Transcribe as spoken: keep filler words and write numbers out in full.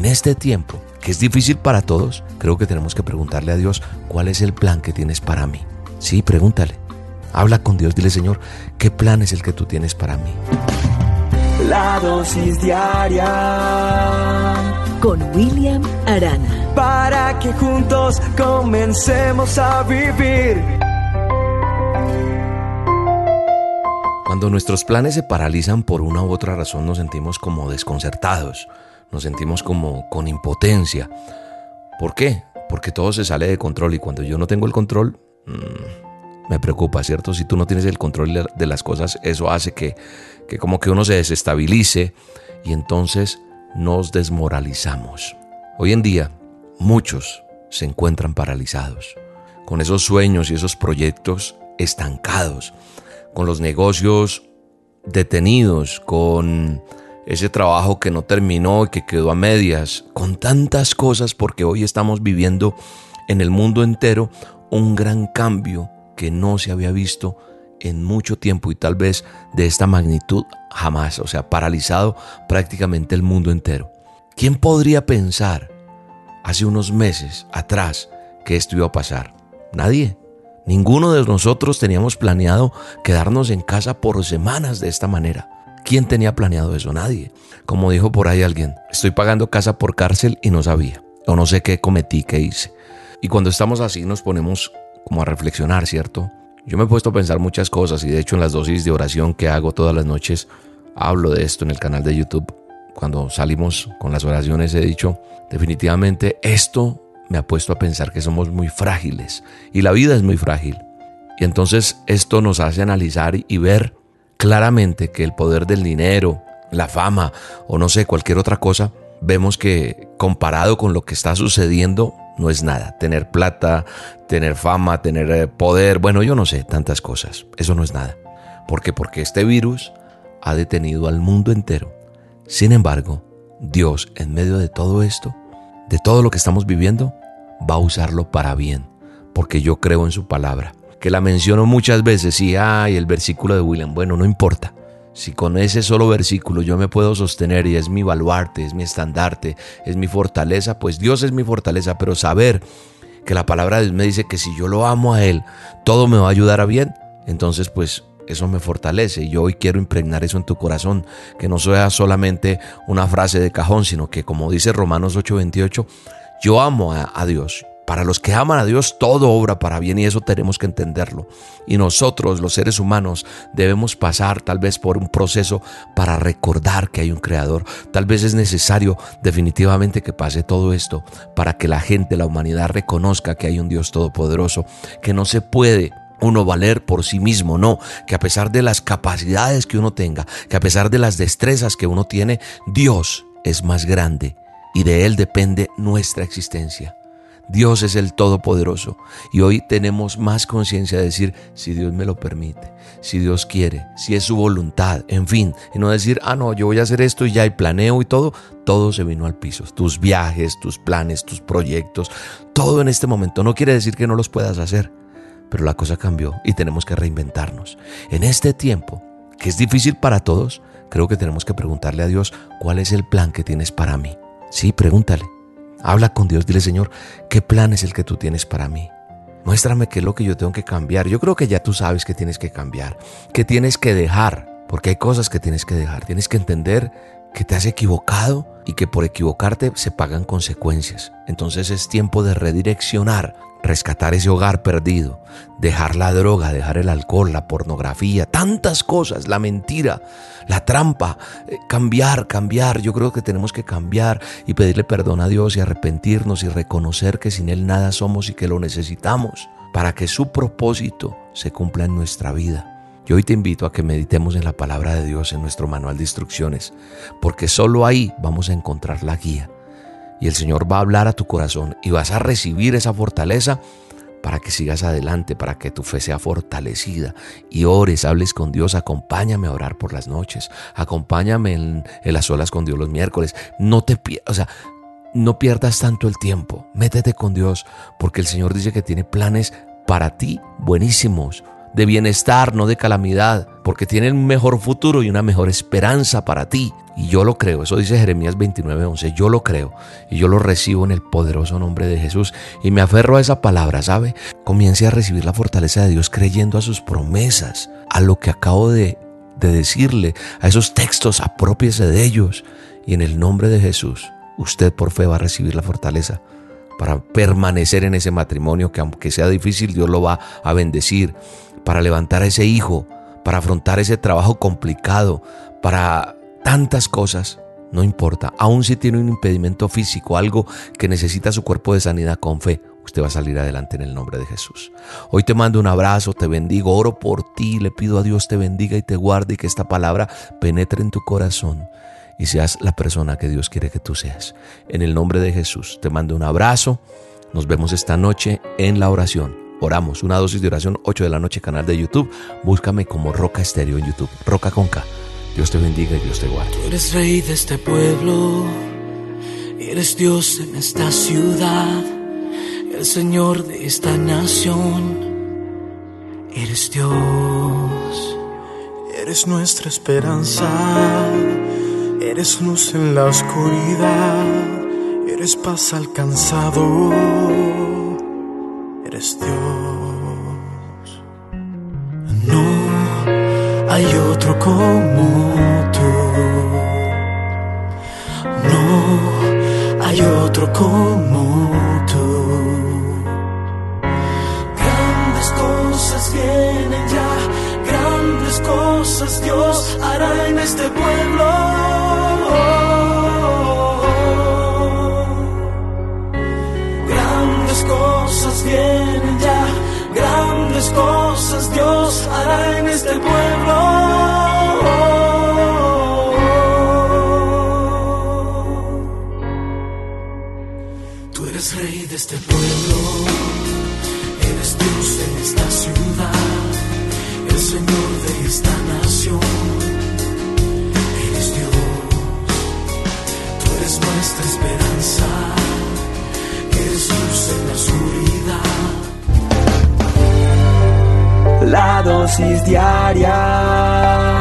En este tiempo, que es difícil para todos, creo que tenemos que preguntarle a Dios cuál es el plan que tienes para mí. Sí, pregúntale. Habla con Dios, dile: Señor, ¿qué plan es el que tú tienes para mí? La dosis diaria con William Arana, para que juntos comencemos a vivir. Cuando nuestros planes se paralizan por una u otra razón, nos sentimos como desconcertados, nos sentimos como con impotencia. ¿Por qué? Porque todo se sale de control, y cuando yo no tengo el control, mmm, me preocupa, ¿cierto? Si tú no tienes el control de las cosas, eso hace que, que como que uno se desestabilice, y entonces nos desmoralizamos. Hoy en día, muchos se encuentran paralizados, con esos sueños y esos proyectos estancados, con los negocios detenidos, con ese trabajo que no terminó y que quedó a medias, con tantas cosas, porque hoy estamos viviendo en el mundo entero un gran cambio que no se había visto en mucho tiempo, y tal vez de esta magnitud jamás. O sea, paralizado prácticamente el mundo entero. ¿Quién podría pensar hace unos meses atrás que esto iba a pasar? Nadie. Ninguno de nosotros teníamos planeado quedarnos en casa por semanas de esta manera. ¿Quién tenía planeado eso? Nadie. Como dijo por ahí alguien: estoy pagando casa por cárcel y no sabía, o no sé qué cometí, qué hice. Y cuando estamos así nos ponemos como a reflexionar, ¿cierto? Yo me he puesto a pensar muchas cosas, y de hecho en las dosis de oración que hago todas las noches hablo de esto en el canal de YouTube. Cuando salimos con las oraciones he dicho: definitivamente esto me ha puesto a pensar que somos muy frágiles, y la vida es muy frágil. Y entonces esto nos hace analizar y ver claramente que el poder del dinero, la fama o no sé, cualquier otra cosa, vemos que comparado con lo que está sucediendo no es nada. Tener plata, tener fama, tener poder, bueno, yo no sé, tantas cosas. Eso no es nada. ¿Por qué? Porque este virus ha detenido al mundo entero. Sin embargo, Dios, en medio de todo esto, de todo lo que estamos viviendo, va a usarlo para bien, porque yo creo en su palabra, que la menciono muchas veces. Y ay, el versículo de William, bueno, no importa. Si con ese solo versículo yo me puedo sostener y es mi baluarte, es mi estandarte, es mi fortaleza, pues Dios es mi fortaleza. Pero saber que la palabra de Dios me dice que si yo lo amo a Él, todo me va a ayudar a bien, entonces pues eso me fortalece. Y yo hoy quiero impregnar eso en tu corazón, que no sea solamente una frase de cajón, sino que, como dice Romanos ocho veintiocho, yo amo a, a Dios. Para los que aman a Dios, todo obra para bien, y eso tenemos que entenderlo. Y nosotros, los seres humanos, debemos pasar tal vez por un proceso para recordar que hay un Creador. Tal vez es necesario definitivamente que pase todo esto para que la gente, la humanidad, reconozca que hay un Dios todopoderoso, que no se puede uno valer por sí mismo, no, que a pesar de las capacidades que uno tenga, que a pesar de las destrezas que uno tiene, Dios es más grande y de Él depende nuestra existencia. Dios es el Todopoderoso, y hoy tenemos más conciencia de decir: si Dios me lo permite, si Dios quiere, si es su voluntad, en fin, y no decir: ah no, yo voy a hacer esto y ya, y planeo y todo, todo se vino al piso. Tus viajes, tus planes, tus proyectos, todo en este momento. No quiere decir que no los puedas hacer, pero la cosa cambió y tenemos que reinventarnos. En este tiempo, que es difícil para todos, creo que tenemos que preguntarle a Dios: ¿cuál es el plan que tienes para mí? Sí, pregúntale. Habla con Dios, dile: Señor, ¿qué plan es el que tú tienes para mí? Muéstrame qué es lo que yo tengo que cambiar. Yo creo que ya tú sabes que tienes que cambiar, que tienes que dejar, porque hay cosas que tienes que dejar. Tienes que entender que te has equivocado y que por equivocarte se pagan consecuencias. Entonces es tiempo de redireccionar, rescatar ese hogar perdido, dejar la droga, dejar el alcohol, la pornografía, tantas cosas, la mentira, la trampa, eh, cambiar, cambiar. Yo creo que tenemos que cambiar y pedirle perdón a Dios y arrepentirnos y reconocer que sin Él nada somos y que lo necesitamos para que su propósito se cumpla en nuestra vida. Yo hoy te invito a que meditemos en la palabra de Dios, en nuestro manual de instrucciones, porque solo ahí vamos a encontrar la guía. Y el Señor va a hablar a tu corazón y vas a recibir esa fortaleza para que sigas adelante, para que tu fe sea fortalecida y ores, hables con Dios. Acompáñame a orar por las noches, acompáñame en, en las olas con Dios los miércoles. No te pierdas, o sea, no pierdas tanto el tiempo. Métete con Dios, porque el Señor dice que tiene planes para ti buenísimos. de bienestar, no de calamidad, porque tienen un mejor futuro y una mejor esperanza para ti. Y yo lo creo, eso dice Jeremías veintinueve once, yo lo creo y yo lo recibo en el poderoso nombre de Jesús y me aferro a esa palabra, ¿sabe? Comience a recibir la fortaleza de Dios creyendo a sus promesas, a lo que acabo de, de decirle, a esos textos, aprópiese de ellos y en el nombre de Jesús, usted por fe va a recibir la fortaleza para permanecer en ese matrimonio que aunque sea difícil, Dios lo va a bendecir, para levantar a ese hijo, para afrontar ese trabajo complicado, para tantas cosas, no importa, aun si tiene un impedimento físico, algo que necesita su cuerpo de sanidad, con fe, usted va a salir adelante en el nombre de Jesús. Hoy te mando un abrazo, te bendigo, oro por ti, le pido a Dios te bendiga y te guarde y que esta palabra penetre en tu corazón y seas la persona que Dios quiere que tú seas. En el nombre de Jesús, te mando un abrazo, nos vemos esta noche en la oración. Oramos, una dosis de oración, ocho de la noche, canal de YouTube, búscame como Roca Estéreo en YouTube, Roca con K. Dios te bendiga y Dios te guarde. Tú eres rey de este pueblo, eres Dios en esta ciudad, el Señor de esta nación, eres Dios. Eres nuestra esperanza, eres luz en la oscuridad, eres paz al cansado, eres Dios. No hay otro como tú, no hay otro como tú. Grandes cosas vienen ya, grandes cosas Dios hará en este pueblo. Grandes cosas vienen ya, grandes cosas Dios hará en este pueblo. Tú eres rey de este pueblo, eres Dios en esta ciudad, el Señor de esta nación, eres Dios. Tú eres nuestra esperanza, eres luz en la oscuridad. La dosis diaria